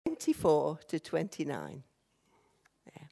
24 to 29. There.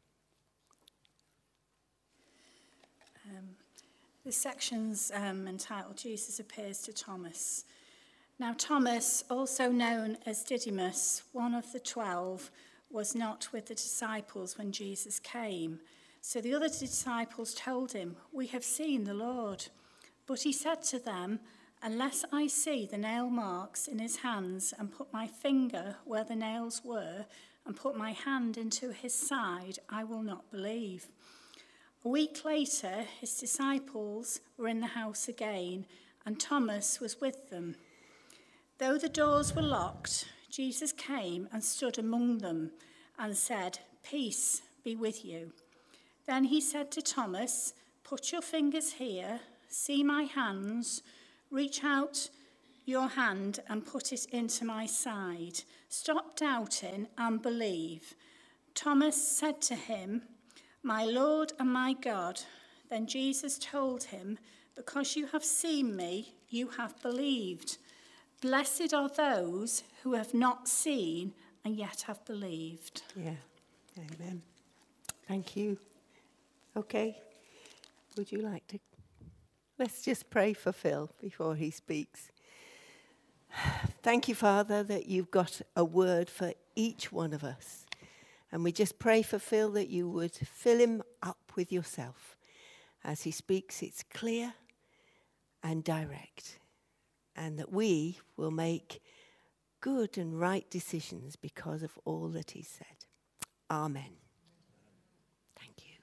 This section's entitled Jesus Appears to Thomas. Now Thomas, also known as Didymus, one of the 12, was not with the disciples when Jesus came. So the other disciples told him, "We have seen the Lord." But he said to them, "Unless I see the nail marks in his hands and put my finger where the nails were and put my hand into his side, I will not believe." A week later, his disciples were in the house again, and Thomas was with them. Though the doors were locked, Jesus came and stood among them and said, "Peace be with you." Then he said to Thomas, "Put your fingers here, see my hands, reach out your hand and put it into my side. Stop doubting and believe." Thomas said to him, "My Lord and my God." Then Jesus told him, "Because you have seen me, you have believed. Blessed are those who have not seen and yet have believed." Yeah, amen. Thank you. Okay, would you like to? Let's just pray for Phil before he speaks. Thank you, Father, that you've got a word for each one of us. And we just pray for Phil that you would fill him up with yourself. As he speaks, it's clear and direct. And that we will make good and right decisions because of all that he said. Amen. Thank you.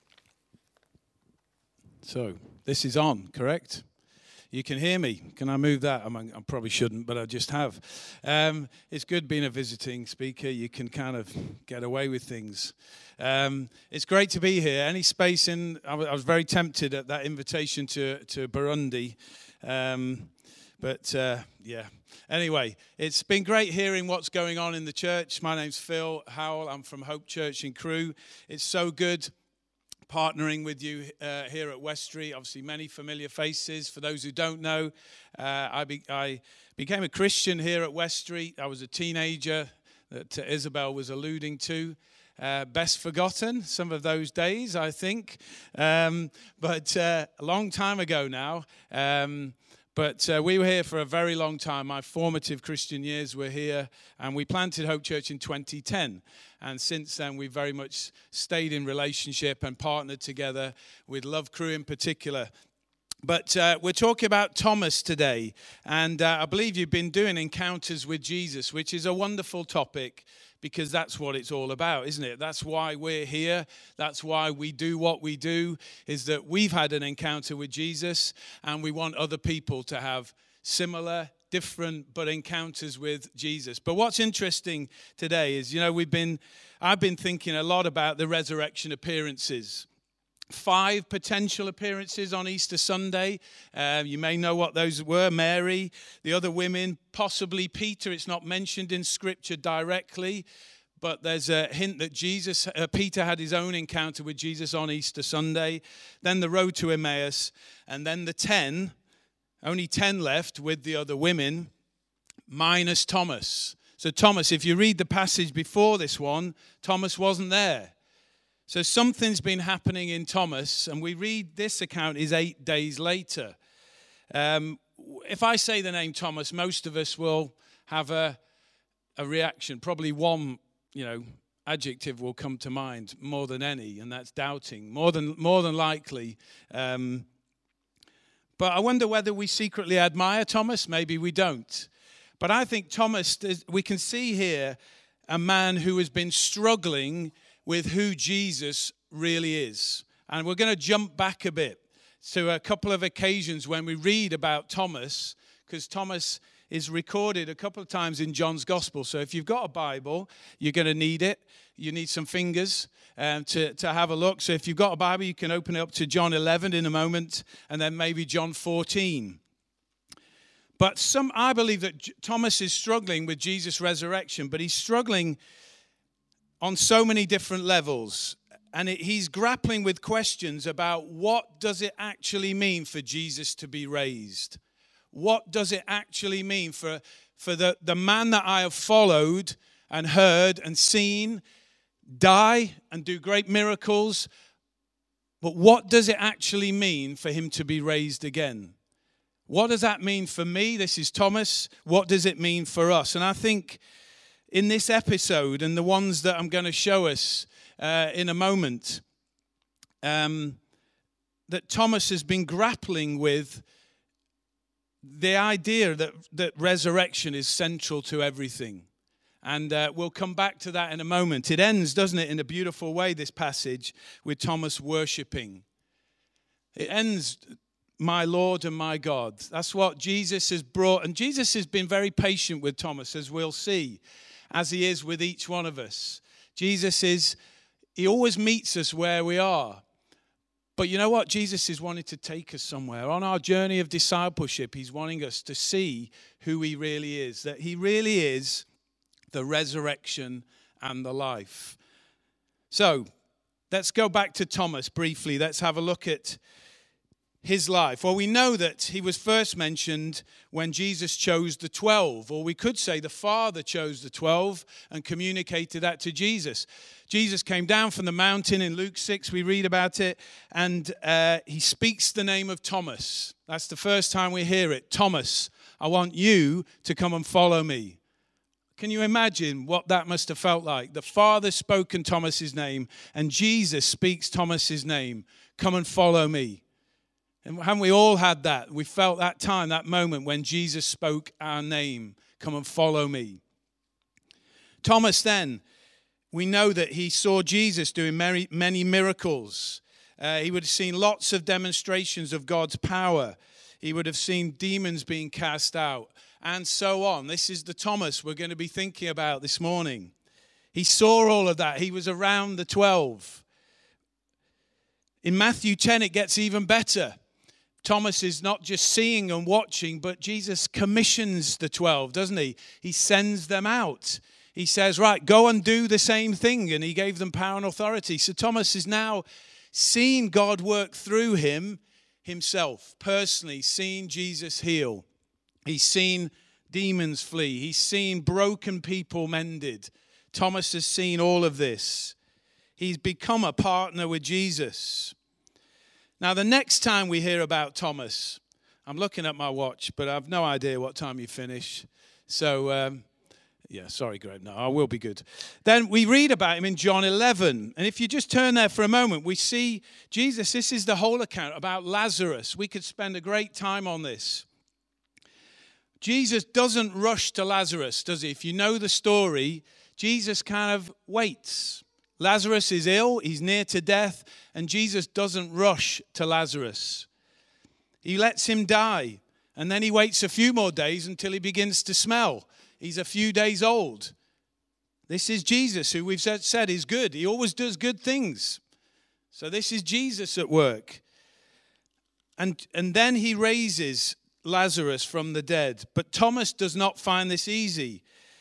So, this is on, correct? You can hear me. Can I move that? I probably shouldn't, but I just have. It's good being a visiting speaker. You can kind of get away with things. It's great to be here. Any space in... I was very tempted at that invitation to Burundi. Yeah. Anyway, it's been great hearing what's going on in the church. My name's Phil Howell. I'm from Hope Church in Crewe. It's so good partnering with you here at West Street. Obviously, many familiar faces. For those who don't know, I became a Christian here at West Street. I was a teenager that Isabel was alluding to. Best forgotten, some of those days, I think. But a long time ago now. But we were here for a very long time. My formative Christian years were here, and we planted Hope Church in 2010. And since then, we've very much stayed in relationship and partnered together with Love Crew in particular. But we're talking about Thomas today, and I believe you've been doing encounters with Jesus, which is a wonderful topic, because that's what it's all about, isn't it? That's why we're here. That's why we do what we do, is that we've had an encounter with Jesus, and we want other people to have similar, different, but encounters with Jesus. But what's interesting today is, I've been thinking a lot about the resurrection appearances. 5 potential appearances on Easter Sunday. You may know what those were. Mary, the other women, possibly Peter. It's not mentioned in Scripture directly, but there's a hint that Peter had his own encounter with Jesus on Easter Sunday. Then the road to Emmaus, and then the 10, only 10 left with the other women, minus Thomas. So Thomas, if you read the passage before this one, Thomas wasn't there. So something's been happening in Thomas, and we read this account is 8 days later. If I say the name Thomas, most of us will have a reaction. Probably one, adjective will come to mind more than any, and that's doubting. More than likely. But I wonder whether we secretly admire Thomas. Maybe we don't. But I think Thomas, we can see here a man who has been struggling with who Jesus really is. And we're going to jump back a bit to a couple of occasions when we read about Thomas, because Thomas is recorded a couple of times in John's Gospel. So if you've got a Bible, you're going to need it. You need some fingers to have a look. So if you've got a Bible, you can open it up to John 11 in a moment, and then maybe John 14. But I believe that Thomas is struggling with Jesus' resurrection, but he's struggling on so many different levels, and he's grappling with questions about what does it actually mean for Jesus to be raised? What does it actually mean for the man that I have followed and heard and seen, die and do great miracles. But what does it actually mean for him to be raised again? What does that mean for me? This is Thomas. What does it mean for us? And I think in this episode and the ones that I'm going to show us in a moment, that Thomas has been grappling with the idea that resurrection is central to everything. And we'll come back to that in a moment. It ends, doesn't it, in a beautiful way, this passage, with Thomas worshiping. It ends, my Lord and my God. That's what Jesus has brought. And Jesus has been very patient with Thomas, as we'll see, as he is with each one of us. He always meets us where we are. But you know what? Jesus is wanting to take us somewhere. On our journey of discipleship, he's wanting us to see who he really is, that he really is the resurrection and the life. So let's go back to Thomas briefly. Let's have a look at his life. Well, we know that he was first mentioned when Jesus chose the 12, or we could say the Father chose the 12 and communicated that to Jesus. Jesus came down from the mountain in Luke 6, we read about it, and he speaks the name of Thomas. That's the first time we hear it. Thomas, I want you to come and follow me. Can you imagine what that must have felt like? The Father spoke in Thomas's name, and Jesus speaks Thomas's name. Come and follow me. And haven't we all had that? We felt that time, that moment when Jesus spoke our name. Come and follow me. Thomas then, we know that he saw Jesus doing many miracles. He would have seen lots of demonstrations of God's power. He would have seen demons being cast out, and so on. This is the Thomas we're going to be thinking about this morning. He saw all of that. He was around the 12. In Matthew 10, it gets even better. Thomas is not just seeing and watching, but Jesus commissions the 12, doesn't he? He sends them out. He says, right, go and do the same thing. And he gave them power and authority. So Thomas is now seeing God work through him himself, personally, seeing Jesus heal. He's seen demons flee. He's seen broken people mended. Thomas has seen all of this. He's become a partner with Jesus. Now, the next time we hear about Thomas, I'm looking at my watch, but I have no idea what time you finish. So, sorry, Greg. No, I will be good. Then we read about him in John 11. And if you just turn there for a moment, we see Jesus. This is the whole account about Lazarus. We could spend a great time on this. Jesus doesn't rush to Lazarus, does he? If you know the story, Jesus kind of waits. Lazarus is ill, he's near to death, and Jesus doesn't rush to Lazarus. He lets him die, and then he waits a few more days until he begins to smell. He's a few days old. This is Jesus, who we've said is good. He always does good things. So this is Jesus at work. And then he raises Lazarus from the dead. But Thomas does not find this easy.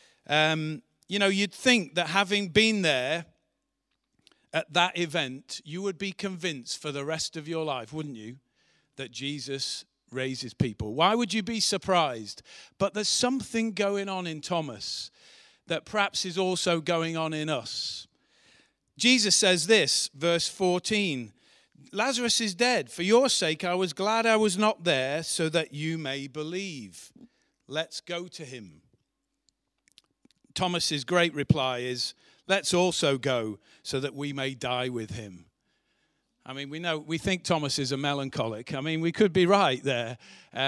You'd think that having been there at that event, you would be convinced for the rest of your life, wouldn't you, that Jesus raises people. Why would you be surprised? But there's something going on in Thomas that perhaps is also going on in us. Jesus says this, verse 14, Lazarus is dead. For your sake, I was glad I was not there so that you may believe. Let's go to him. Thomas's great reply is, let's also go so that we may die with him. I mean, we think Thomas is a melancholic. I mean, we could be right there.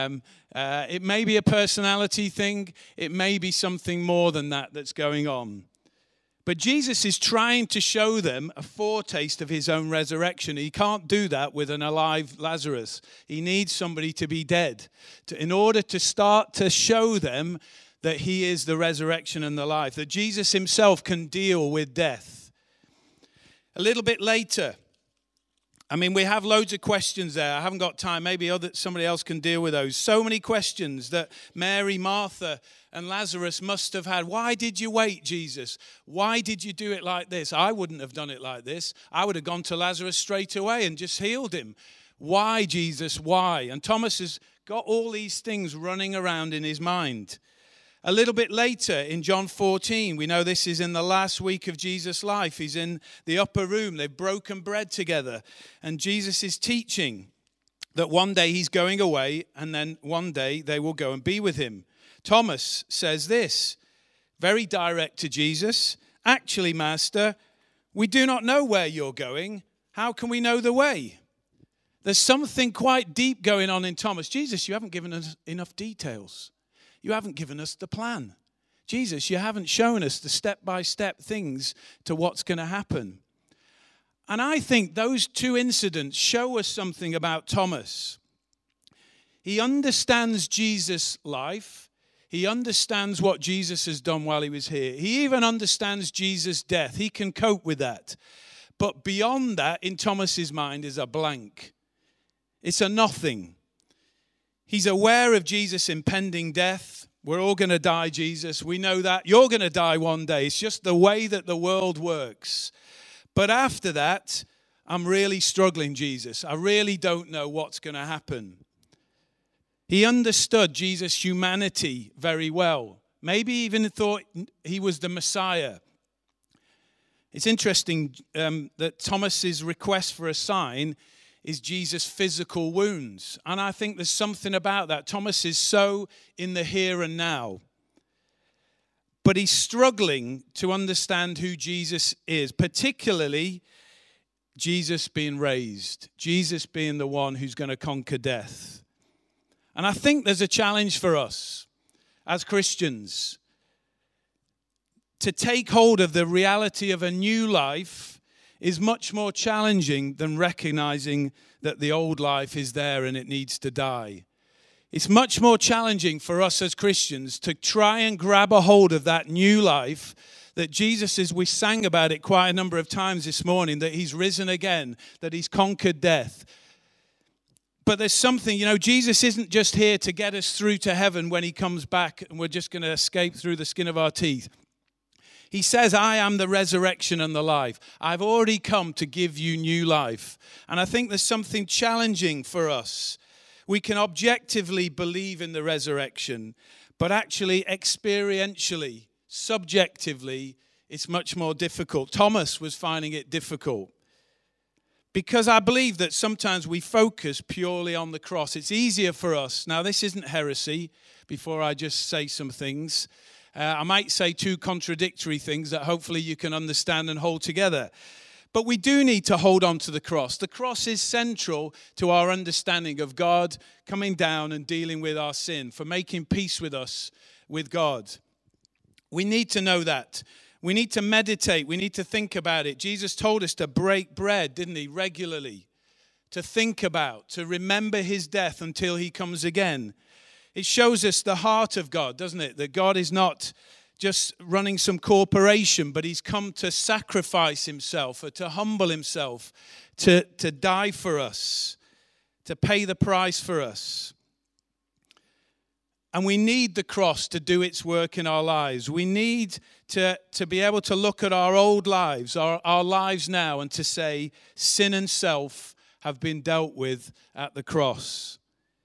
It may be a personality thing. It may be something more than that that's going on. But Jesus is trying to show them a foretaste of his own resurrection. He can't do that with an alive Lazarus. He needs somebody to be dead in order to start to show them that he is the resurrection and the life, that Jesus himself can deal with death. A little bit later, I mean, we have loads of questions there. I haven't got time. Maybe somebody else can deal with those. So many questions that Mary, Martha, and Lazarus must have had. Why did you wait, Jesus? Why did you do it like this? I wouldn't have done it like this. I would have gone to Lazarus straight away and just healed him. Why, Jesus? Why? And Thomas has got all these things running around in his mind. A little bit later in John 14, we know this is in the last week of Jesus' life. He's in the upper room. They've broken bread together. And Jesus is teaching that one day he's going away and then one day they will go and be with him. Thomas says this, very direct to Jesus, "Actually, Master, we do not know where you're going. How can we know the way?" There's something quite deep going on in Thomas. Jesus, you haven't given us enough details. You haven't given us the plan. Jesus, you haven't shown us the step-by-step things to what's going to happen. And I think those two incidents show us something about Thomas. He understands Jesus' life. He understands what Jesus has done while he was here. He even understands Jesus' death. He can cope with that. But beyond that, in Thomas's mind, is a blank. It's a nothing. He's aware of Jesus' impending death. We're all going to die, Jesus. We know that. You're going to die one day. It's just the way that the world works. But after that, I'm really struggling, Jesus. I really don't know what's going to happen. He understood Jesus' humanity very well. Maybe even thought he was the Messiah. It's interesting that Thomas's request for a sign is Jesus' physical wounds. And I think there's something about that. Thomas is so in the here and now. But he's struggling to understand who Jesus is, particularly Jesus being raised, Jesus being the one who's going to conquer death. And I think there's a challenge for us as Christians to take hold of the reality of a new life is much more challenging than recognizing that the old life is there and it needs to die. It's much more challenging for us as Christians to try and grab a hold of that new life that Jesus is. We sang about it quite a number of times this morning, that he's risen again, that he's conquered death. But there's something, Jesus isn't just here to get us through to heaven when he comes back and we're just going to escape through the skin of our teeth. He says, I am the resurrection and the life. I've already come to give you new life. And I think there's something challenging for us. We can objectively believe in the resurrection, but actually experientially, subjectively, it's much more difficult. Thomas was finding it difficult. Because I believe that sometimes we focus purely on the cross. It's easier for us. Now, this isn't heresy, before I just say some things. I might say two contradictory things that hopefully you can understand and hold together. But we do need to hold on to the cross. The cross is central to our understanding of God coming down and dealing with our sin, for making peace with us, with God. We need to know that. We need to meditate. We need to think about it. Jesus told us to break bread, didn't he, regularly? To think about, to remember his death until he comes again. It shows us the heart of God, doesn't it? That God is not just running some corporation, but he's come to sacrifice himself, or to humble himself, to die for us, to pay the price for us. And we need the cross to do its work in our lives. We need to be able to look at our old lives, our lives now, and to say sin and self have been dealt with at the cross.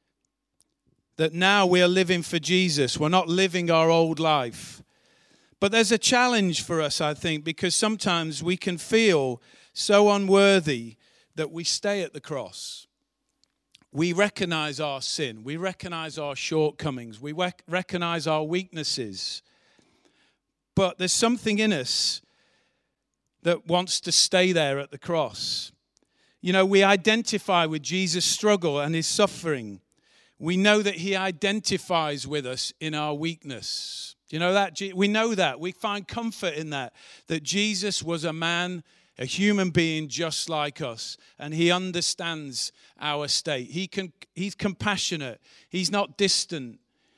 That now we are living for Jesus. We're not living our old life. But there's a challenge for us, I think, because sometimes we can feel so unworthy that we stay at the cross. We recognize our sin. We recognize our shortcomings. We recognize our weaknesses. But there's something in us that wants to stay there at the cross. We identify with Jesus' struggle and his suffering. We know that he identifies with us in our weakness. You know that? We know that. We find comfort in that Jesus was a man, a human being just like us, and he understands our state. He's compassionate. He's not distant.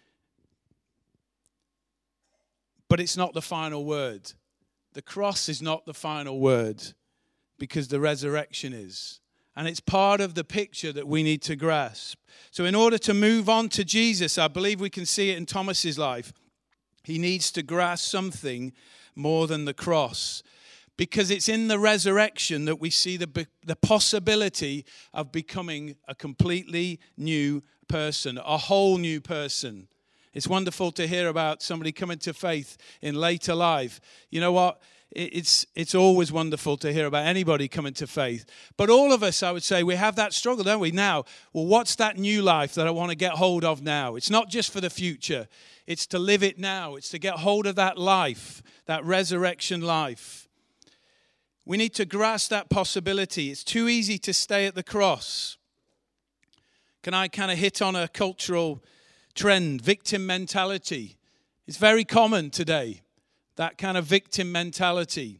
But it's not the final word. The cross is not the final word, because the resurrection is. And it's part of the picture that we need to grasp. So in order to move on to Jesus, I believe we can see it in Thomas's life. He needs to grasp something more than the cross. Because it's in the resurrection that we see the possibility of becoming a completely new person, a whole new person. It's wonderful to hear about somebody coming to faith in later life. You know what? It's always wonderful to hear about anybody coming to faith. But all of us, I would say, we have that struggle, don't we? Now, well, what's that new life that I want to get hold of now? It's not just for the future. It's to live it now. It's to get hold of that life, that resurrection life. We need to grasp that possibility. It's too easy to stay at the cross. Can I kind of hit on a cultural trend? Victim mentality. It's very common today. That kind of victim mentality.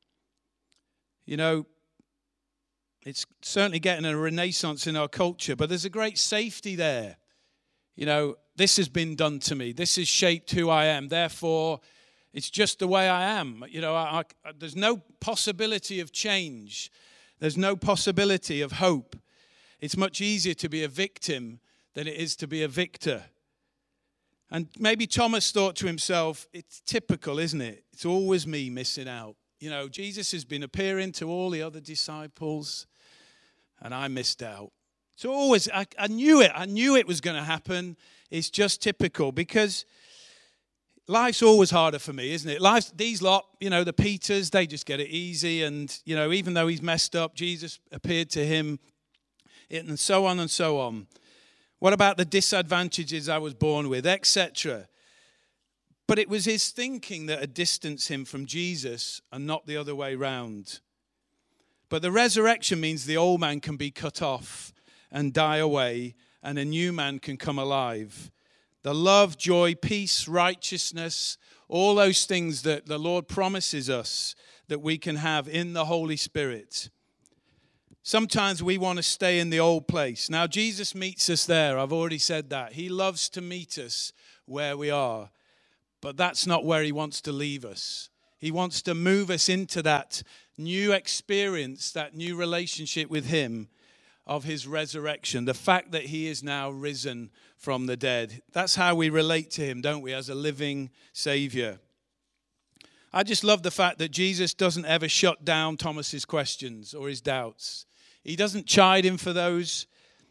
You know, it's certainly getting a renaissance in our culture, but there's a great safety there. You know, this has been done to me. This has shaped who I am. Therefore, it's just the way I am. You know, there's no possibility of change. There's no possibility of hope. It's much easier to be a victim than it is to be a victor. And maybe Thomas thought to himself, it's typical, isn't it? It's always me missing out. You know, Jesus has been appearing to all the other disciples, and I missed out. So always, I knew it. I knew it was going to happen. It's just typical, because life's always harder for me, isn't it? These lot, you know, the Peters, they just get it easy. And, you know, even though he's messed up, Jesus appeared to him, and so on and so on. What about the disadvantages I was born with, etc.? But it was his thinking that had distanced him from Jesus and not the other way round. But the resurrection means the old man can be cut off and die away, and a new man can come alive. The love, joy, peace, righteousness, all those things that the Lord promises us that we can have in the Holy Spirit. Sometimes we want to stay in the old place. Now, Jesus meets us there. I've already said that. He loves to meet us where we are. But that's not where he wants to leave us. He wants to move us into that new experience, that new relationship with him of his resurrection. The fact that he is now risen from the dead. That's how we relate to him, don't we, as a living Savior. I just love the fact that Jesus doesn't ever shut down Thomas's questions or his doubts. He doesn't chide him for those.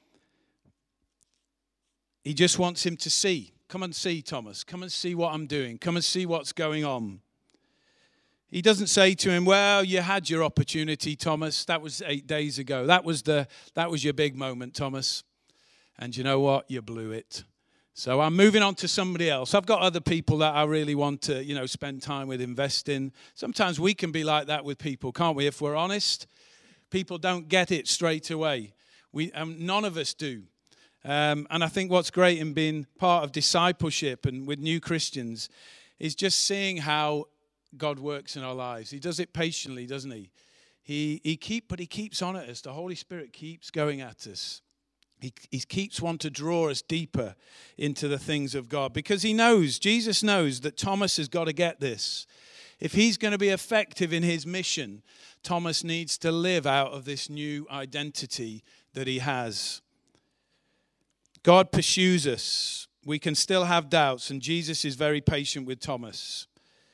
He just wants him to see. Come and see, Thomas. Come and see what I'm doing. Come and see what's going on. He doesn't say to him, well, you had your opportunity, Thomas. That was 8 days ago. That was your big moment, Thomas. And you know what? You blew it. So I'm moving on to somebody else. I've got other people that I really want to, you know, spend time with, invest in. Sometimes we can be like that with people, can't we? If we're honest, people don't get it straight away. None of us do. And I think what's great in being part of discipleship and with new Christians is just seeing how God works in our lives. He does it patiently, doesn't he? He keeps on at us. The Holy Spirit keeps going at us. He keeps wanting to draw us deeper into the things of God, because he knows, Jesus knows, that Thomas has got to get this. If he's going to be effective in his mission, Thomas needs to live out of this new identity that he has. God pursues us. We can still have doubts, and Jesus is very patient with Thomas.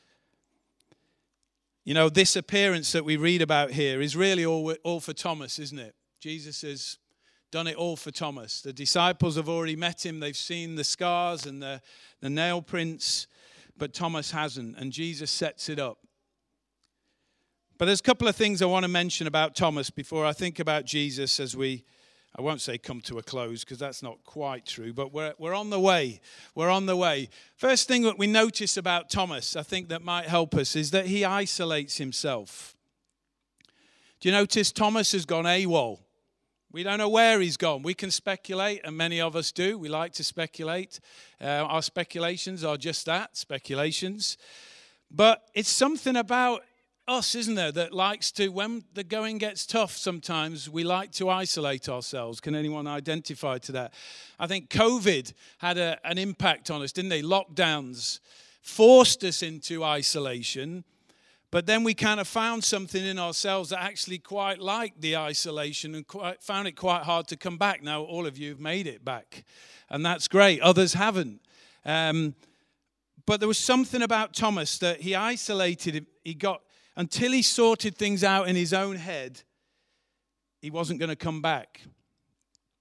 You know, this appearance that we read about here is really all for Thomas, isn't it? Jesus has done it all for Thomas. The disciples have already met him. They've seen the scars and the nail prints, but Thomas hasn't, and Jesus sets it up. But there's a couple of things I want to mention about Thomas before I think about Jesus as I won't say come to a close, because that's not quite true, but we're on the way. We're on the way. First thing that we notice about Thomas, I think that might help us, is that he isolates himself. Do you notice Thomas has gone AWOL? We don't know where he's gone. We can speculate, and many of us do. We like to speculate. Our speculations are just that, speculations. But it's something about us, isn't there, that likes to, when the going gets tough sometimes, we like to isolate ourselves. Can anyone identify to that? I think COVID had an impact on us, didn't they? Lockdowns forced us into isolation, but then we kind of found something in ourselves that actually quite liked the isolation and found it quite hard to come back. Now, all of you have made it back, and that's great. Others haven't. But there was something about Thomas that he isolated. Until he sorted things out in his own head, he wasn't going to come back.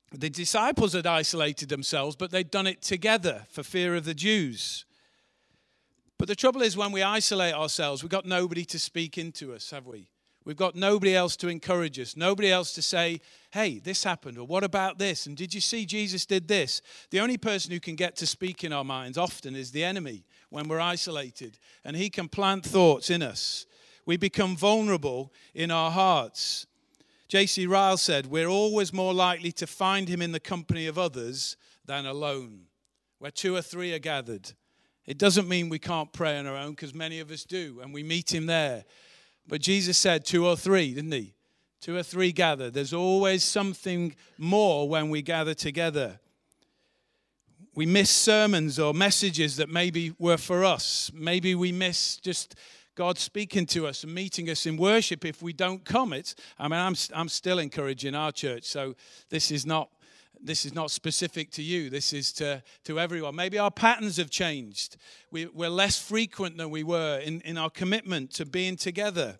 The disciples had isolated themselves, but they'd done it together for fear of the Jews. But the trouble is, when we isolate ourselves, we've got nobody to speak into us, have we? We've got nobody else to encourage us, nobody else to say, hey, this happened, or what about this? And did you see Jesus did this? The only person who can get to speak in our minds often is the enemy when we're isolated. And he can plant thoughts in us. We become vulnerable in our hearts. J.C. Ryle said, we're always more likely to find him in the company of others than alone. Where 2 or 3 are gathered. It doesn't mean we can't pray on our own, because many of us do, and we meet him there. But Jesus said 2 or 3, didn't he? 2 or 3 gather. There's always something more when we gather together. We miss sermons or messages that maybe were for us. Maybe we miss just God speaking to us and meeting us in worship if we don't come. I'm still encouraging our church, so this is not specific to you. This is to everyone. Maybe our patterns have changed. We're less frequent than we were in our commitment to being together.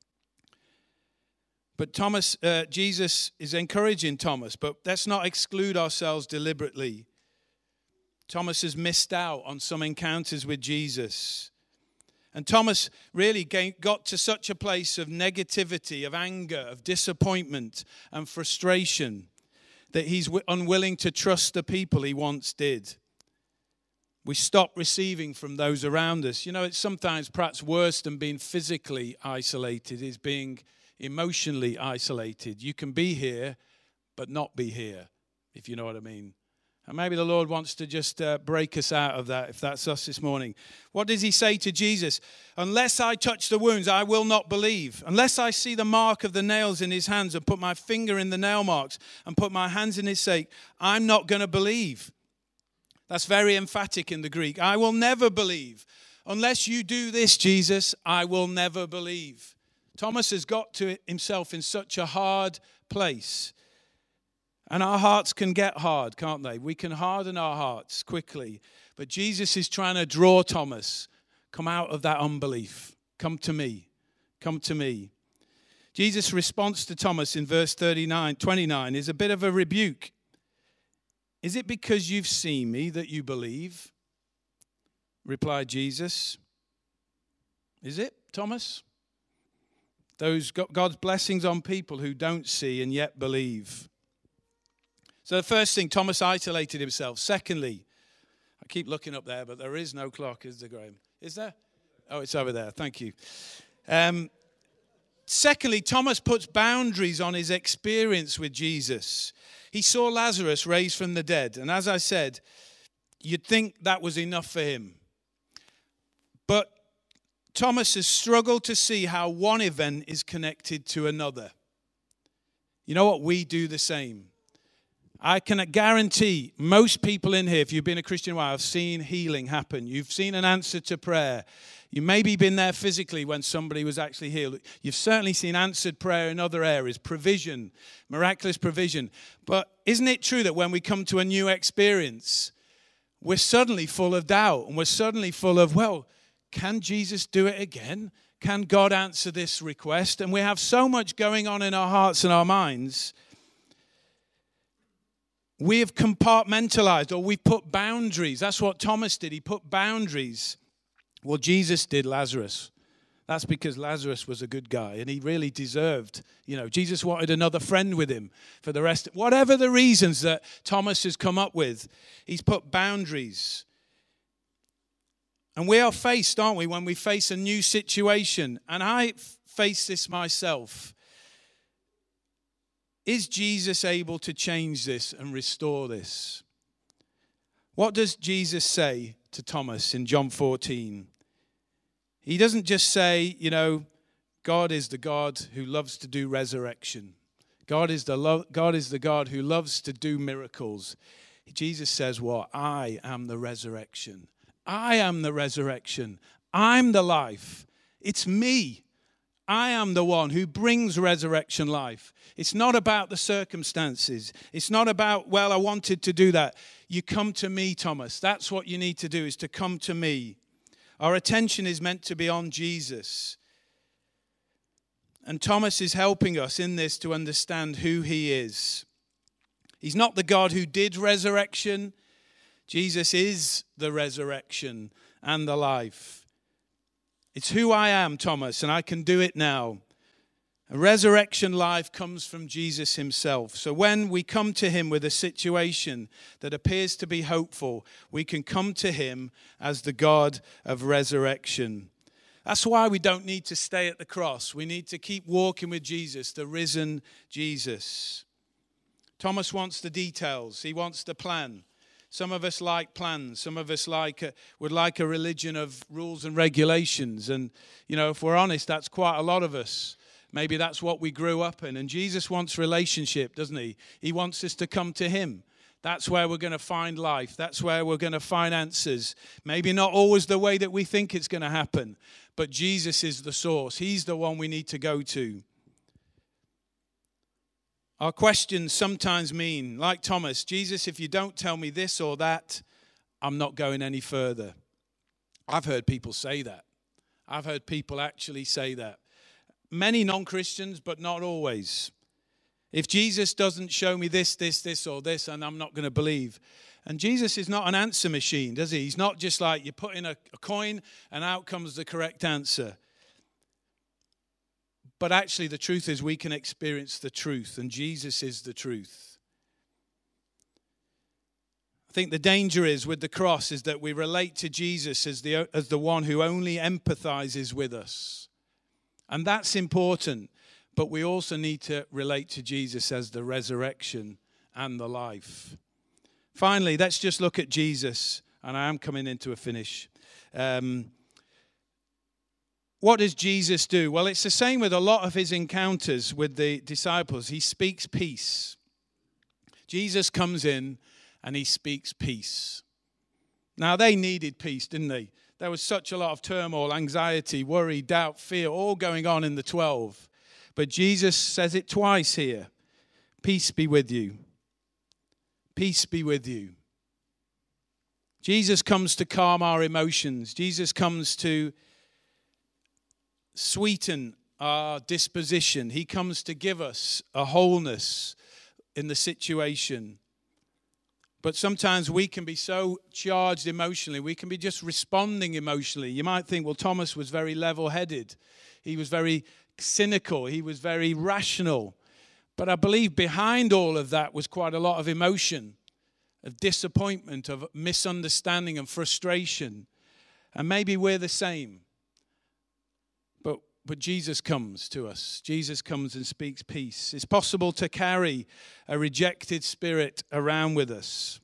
But Jesus is encouraging Thomas, but let's not exclude ourselves deliberately. Thomas has missed out on some encounters with Jesus. And Thomas really got to such a place of negativity, of anger, of disappointment and frustration that he's unwilling to trust the people he once did. We stop receiving from those around us. You know, it's sometimes perhaps worse than being physically isolated is being emotionally isolated. You can be here, but not be here, if you know what I mean. And maybe the Lord wants to just break us out of that, if that's us this morning. What does he say to Jesus? Unless I touch the wounds, I will not believe. Unless I see the mark of the nails in his hands and put my finger in the nail marks and put my hands in his side, I'm not going to believe. That's very emphatic in the Greek. I will never believe. Unless you do this, Jesus, I will never believe. Thomas has got to himself in such a hard place. And our hearts can get hard, can't they? We can harden our hearts quickly. But Jesus is trying to draw Thomas. Come out of that unbelief. Come to me. Come to me. Jesus' response to Thomas in verse 29 is a bit of a rebuke. Is it because you've seen me that you believe? Replied Jesus. Is it, Thomas? Those God's blessings on people who don't see and yet believe. So the first thing, Thomas isolated himself. Secondly, I keep looking up there, but there is no clock, is there, Graham? Is there? Oh, it's over there. Thank you. Secondly, Thomas puts boundaries on his experience with Jesus. He saw Lazarus raised from the dead. And as I said, you'd think that was enough for him. But Thomas has struggled to see how one event is connected to another. You know what? We do the same. I can guarantee most people in here, if you've been a Christian a while, have seen healing happen. You've seen an answer to prayer. You maybe been there physically when somebody was actually healed. You've certainly seen answered prayer in other areas, provision, miraculous provision. But isn't it true that when we come to a new experience, we're suddenly full of doubt and we're suddenly full of, well, can Jesus do it again? Can God answer this request? And we have so much going on in our hearts and our minds. We have compartmentalized, or we've put boundaries. That's what Thomas did. He put boundaries. Well, Jesus did Lazarus. That's because Lazarus was a good guy, and he really deserved, Jesus wanted another friend with him for the rest. Whatever the reasons that Thomas has come up with, he's put boundaries. And we are faced, aren't we, when we face a new situation? And I face this myself. Is Jesus able to change this and restore this? What does Jesus say to Thomas in John 14? He doesn't just say, God is the God who loves to do resurrection. God is the God who loves to do miracles. Jesus says what? I am the resurrection. I am the resurrection. I'm the life. It's me. I am the one who brings resurrection life. It's not about the circumstances. It's not about, I wanted to do that. You come to me, Thomas. That's what you need to do, is to come to me. Our attention is meant to be on Jesus. And Thomas is helping us in this to understand who he is. He's not the God who did resurrection. Jesus is the resurrection and the life. It's who I am, Thomas, and I can do it now. A resurrection life comes from Jesus himself. So when we come to him with a situation that appears to be hopeful, we can come to him as the God of resurrection. That's why we don't need to stay at the cross. We need to keep walking with Jesus, the risen Jesus. Thomas wants the details. He wants the plan. Some of us like plans. Some of us would like a religion of rules and regulations. And, if we're honest, that's quite a lot of us. Maybe that's what we grew up in. And Jesus wants relationship, doesn't he? He wants us to come to him. That's where we're going to find life. That's where we're going to find answers. Maybe not always the way that we think it's going to happen. But Jesus is the source. He's the one we need to go to. Our questions sometimes mean, like Thomas, Jesus, if you don't tell me this or that, I'm not going any further. I've heard people say that. I've heard people actually say that. Many non-Christians, but not always. If Jesus doesn't show me this, or this, and I'm not going to believe. And Jesus is not an answer machine, does he? He's not just like you put in a coin and out comes the correct answer. But actually the truth is we can experience the truth, and Jesus is the truth. I think the danger is with the cross is that we relate to Jesus as the one who only empathizes with us. And that's important, but we also need to relate to Jesus as the resurrection and the life. Finally, let's just look at Jesus, and I am coming into a finish. What does Jesus do? Well, it's the same with a lot of his encounters with the disciples. He speaks peace. Jesus comes in and he speaks peace. Now, they needed peace, didn't they? There was such a lot of turmoil, anxiety, worry, doubt, fear, all going on in the 12. But Jesus says it twice here. Peace be with you. Peace be with you. Jesus comes to calm our emotions. Jesus comes to sweeten our disposition. He comes to give us a wholeness in the situation. But sometimes we can be so charged emotionally. We can be just responding emotionally. You might think, well, Thomas was very level-headed. He was very cynical. He was very rational. But I believe behind all of that was quite a lot of emotion, of disappointment, of misunderstanding and frustration. And maybe we're the same. But Jesus comes to us. Jesus comes and speaks peace. It's possible to carry a rejected spirit around with us.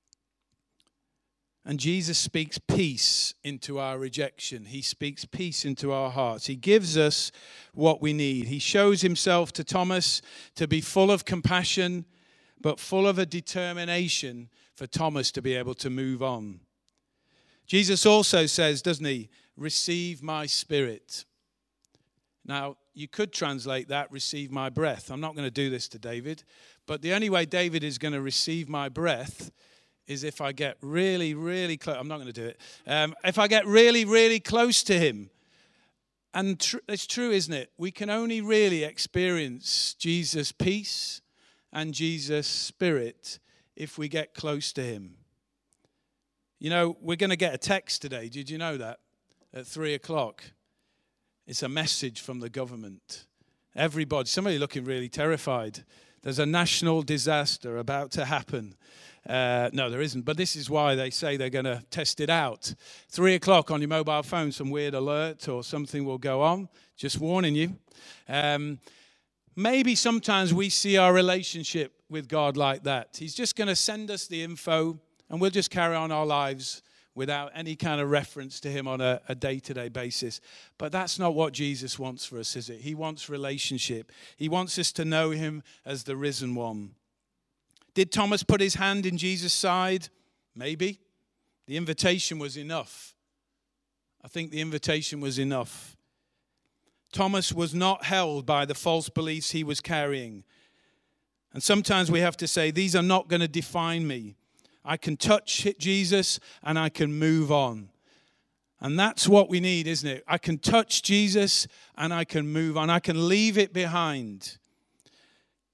And Jesus speaks peace into our rejection. He speaks peace into our hearts. He gives us what we need. He shows himself to Thomas to be full of compassion, but full of a determination for Thomas to be able to move on. Jesus also says, doesn't he, receive my spirit. Now, you could translate that, receive my breath. I'm not going to do this to David, but the only way David is going to receive my breath is if I get really, really close. I'm not going to do it. If I get really, really close to him. And it's true, isn't it? We can only really experience Jesus' peace and Jesus' spirit if we get close to him. You know, we're going to get a text today. Did you know that? At 3:00. It's a message from the government. Somebody looking really terrified. There's a national disaster about to happen. No, there isn't. But this is why they say they're going to test it out. 3:00 on your mobile phone, some weird alert or something will go on. Just warning you. Maybe sometimes we see our relationship with God like that. He's just going to send us the info and we'll just carry on our lives without any kind of reference to him on a day-to-day basis. But that's not what Jesus wants for us, is it? He wants relationship. He wants us to know him as the risen one. Did Thomas put his hand in Jesus' side? Maybe. The invitation was enough. I think the invitation was enough. Thomas was not held by the false beliefs he was carrying. And sometimes we have to say, these are not going to define me. I can touch Jesus and I can move on. And that's what we need, isn't it? I can touch Jesus and I can move on. I can leave it behind.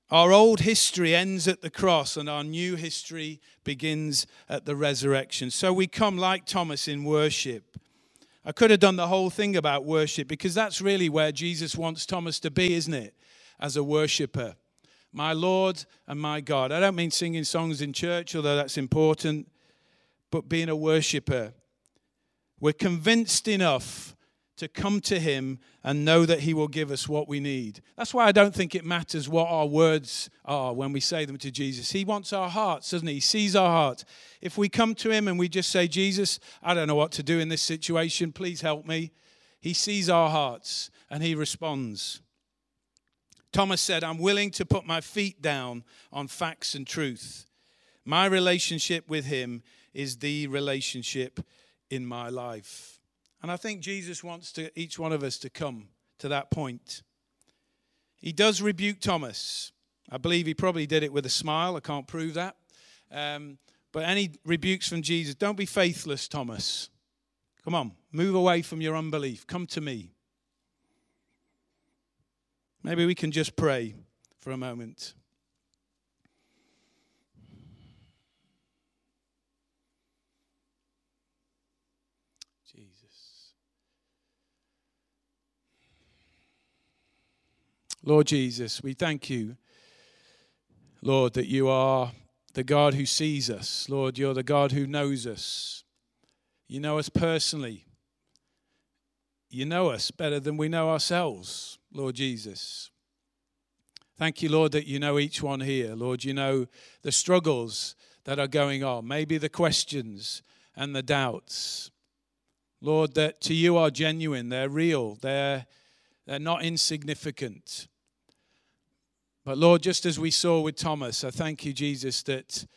Our old history ends at the cross and our new history begins at the resurrection. So we come like Thomas in worship. I could have done the whole thing about worship because that's really where Jesus wants Thomas to be, isn't it? As a worshipper. My Lord and my God. I don't mean singing songs in church, although that's important, but being a worshipper. We're convinced enough to come to him and know that he will give us what we need. That's why I don't think it matters what our words are when we say them to Jesus. He wants our hearts, doesn't he? He sees our heart. If we come to him and we just say, Jesus, I don't know what to do in this situation, please help me. He sees our hearts and he responds. Thomas said, I'm willing to put my feet down on facts and truth. My relationship with him is the relationship in my life. And I think Jesus wants each one of us to come to that point. He does rebuke Thomas. I believe he probably did it with a smile. I can't prove that. But any rebukes from Jesus, don't be faithless, Thomas. Come on, move away from your unbelief. Come to me. Maybe we can just pray for a moment. Lord Jesus, we thank you, Lord, that you are the God who sees us. Lord, you're the God who knows us. You know us personally. You know us better than we know ourselves, Lord Jesus. Thank you, Lord, that you know each one here. Lord, you know the struggles that are going on, maybe the questions and the doubts. Lord, that to you are genuine, they're real, they're not insignificant. But Lord, just as we saw with Thomas, I thank you, Jesus, that,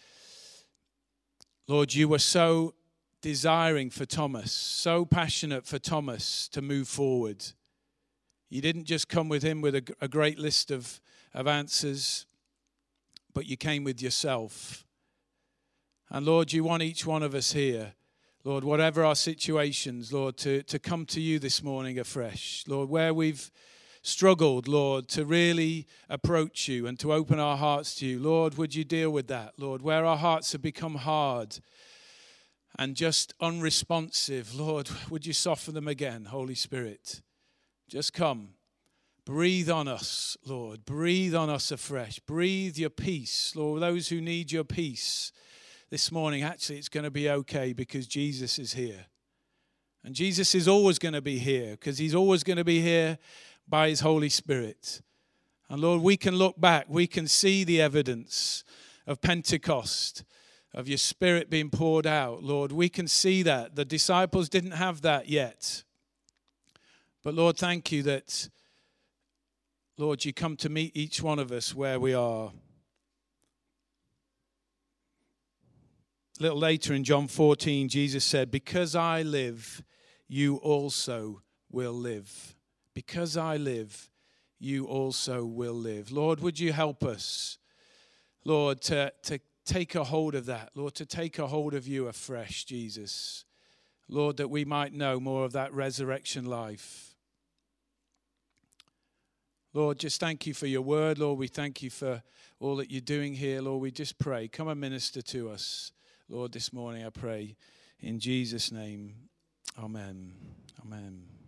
Lord, you were so desiring for Thomas, so passionate for Thomas to move forward. You didn't just come with him with a great list of answers, but you came with yourself. And Lord, you want each one of us here, Lord, whatever our situations, Lord, to come to you this morning afresh. Lord, where we've struggled, Lord, to really approach you and to open our hearts to you. Lord, would you deal with that, Lord? Where our hearts have become hard and just unresponsive, Lord, would you soften them again, Holy Spirit? Just come. Breathe on us, Lord. Breathe on us afresh. Breathe your peace, Lord. Those who need your peace this morning, actually, it's going to be okay because Jesus is here. And Jesus is always going to be here because he's always going to be here by his Holy Spirit. And Lord, we can look back. We can see the evidence of Pentecost, of your Spirit being poured out. Lord, we can see that. The disciples didn't have that yet. But Lord, thank you that, Lord, you come to meet each one of us where we are. A little later in John 14, Jesus said, because I live, you also will live. Because I live, you also will live. Lord, would you help us, Lord, to take a hold of that. Lord, to take a hold of you afresh, Jesus. Lord, that we might know more of that resurrection life. Lord, just thank you for your word. Lord, we thank you for all that you're doing here. Lord, we just pray. Come and minister to us. Lord, this morning I pray in Jesus' name. Amen. Amen.